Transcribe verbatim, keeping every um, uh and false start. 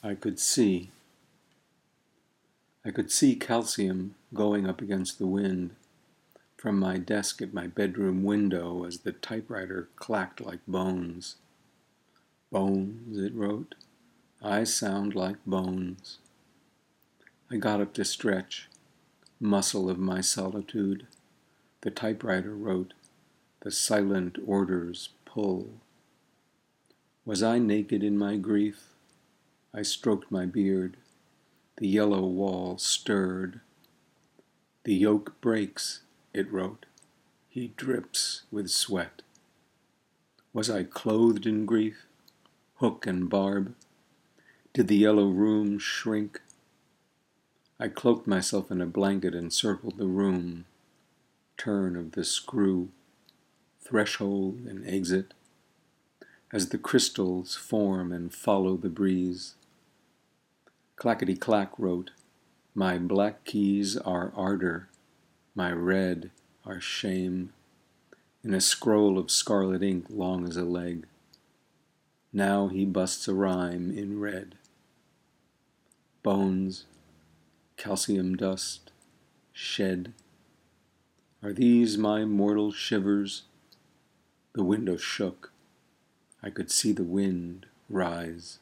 I could see. I could see calcium going up against the wind from my desk at my bedroom window as the typewriter clacked like bones. Bones, it wrote. I sound like bones. I got up to stretch, muscle of my solitude. The typewriter wrote, the silent orders pull. Was I naked in my grief? I stroked my beard. The yellow wall stirred. The yoke breaks, it wrote. He drips with sweat. Was I clothed in grief? Hook and barb? Did the yellow room shrink? I cloaked myself in a blanket and circled the room. Turn of the screw, threshold and exit, as the crystals form and follow the breeze. Clackety-clack wrote, my black keys are ardor, my red are shame, in a scroll of scarlet ink long as a leg. Now he busts a rhyme in red. Bones, calcium dust, shed. Are these my mortal shivers? The window shook. I could see the wind rise.